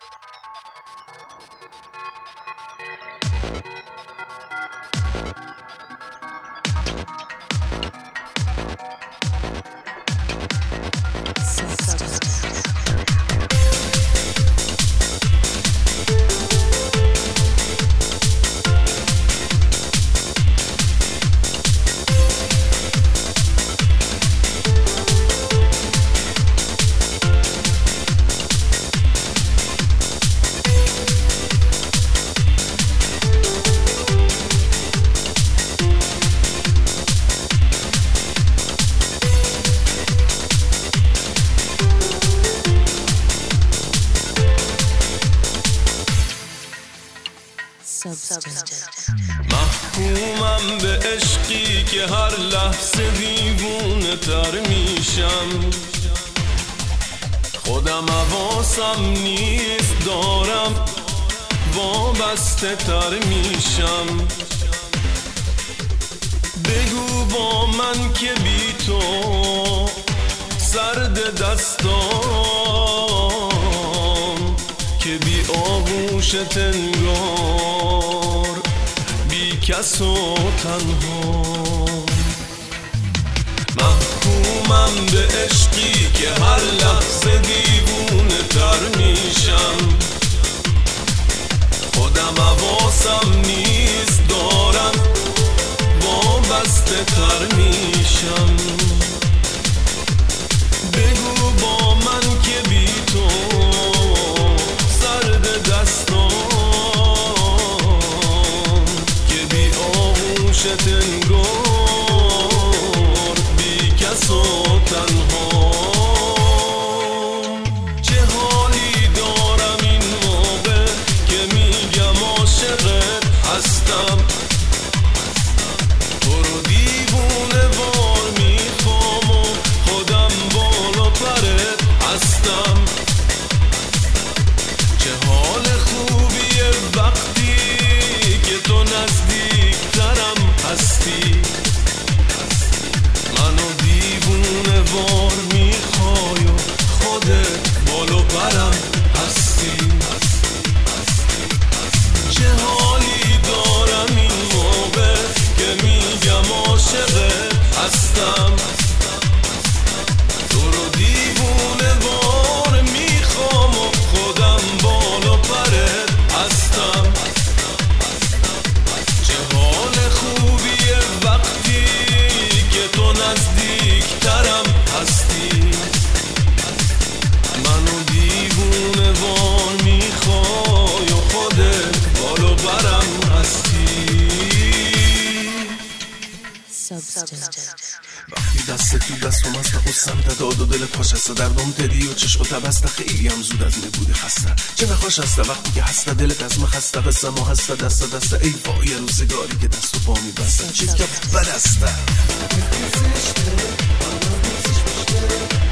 محکومم به عشقی که هر لحظه دیوونه تر میشم، خودم حواسم نیست دارم وابسته تر میشم. بگو با من که بی تو سرد دستام، که بی آغوشت انگار بی کس و تنها. محکومم به عشقی که هر لحظه دیوونه تر میشم، خودم حواسم نیست دارم وابسته تر میشم. بگو با من که بی تو سرد دستام، که بی آغوشت انگار بی کس و تنها. چه حالی دارم این موقع که میگم عاشقت هستم، تو رو دیوونه وار میخوام و خودم بالا پرت هستم. چه حال خوبیه وقتی که تو نزدیکترم هستی، منو دیوونه وار میخوای و خودت بالا پرم هستی. چه حالی دارم این موقع که میگم عاشقت هستم، تو رو دیوونه وار میخوام و خودم بالا پرت هستم. چه حال خوبیه وقتی که تو نزدیکترم هستی، منو دیوونه وار میخوای و خودت بالا برم هستی. وقتی دست تو دستم هست نخستم تداد و دل پاش هسته دردم تدی و چشق و تبسته خیلی هم زود از نبوده خسته. چه نخواش هسته وقتی که هسته دلت از من خسته قصه ما هسته دست ای وای روزگاری که دست و پا میبسته چیز که بد هسته.